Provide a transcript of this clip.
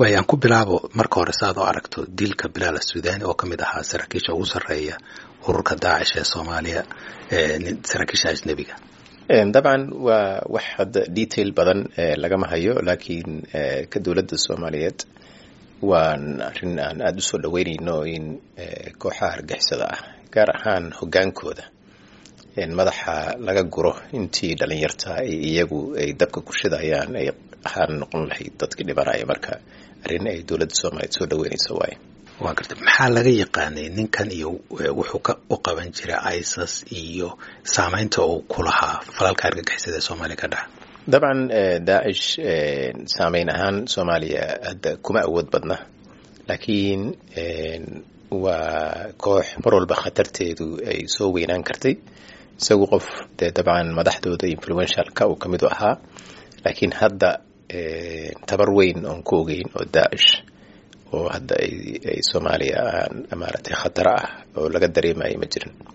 wayaan ku bilaabo marka hore saad oo aragto dilka Bilaal Suudaani oo kamid ahaa saraakiisha ugu sareeya ururka Daacish ee Soomaaliya saraakiisha ajnabiga dabcan waa wax hadda detail badan lagama hayo laakiin ka dawladda Soomaaliyeed waan arrin aan aad u soo dhaweynayno in kooxaha argagixisada ah gaar ahaan hogaankooda madaxa laga guro intii dhalinyarta iyagu ay dabka ku shidayaan ay ahaan noqon lahayd dadkii dhibanaya marka arrin ay dawladda Soomaaliyeed soo dhaweynayso waay waa gartay maxaa laga yaqaanay ninkan iyo wuxuu u qaban jiray ISIS iyo saameynta uu ku lahaa falalka argagixisada ee Soomaaliya ka dhaca dabcan Daacish saameyn ahaan Soomaaliya hadda kuma awood badna laakiin waa koox mar walba khatarteedu ay soo weynaan kartay isagu qof dabcan madaxdooda influential-ka uu kamid ahaa laakiin hadda tabar weyn oon ku ogeyn oo Daacish oo hadda ay Soomaaliya maaragtay khatar ah oo laga dareemayo ma jirin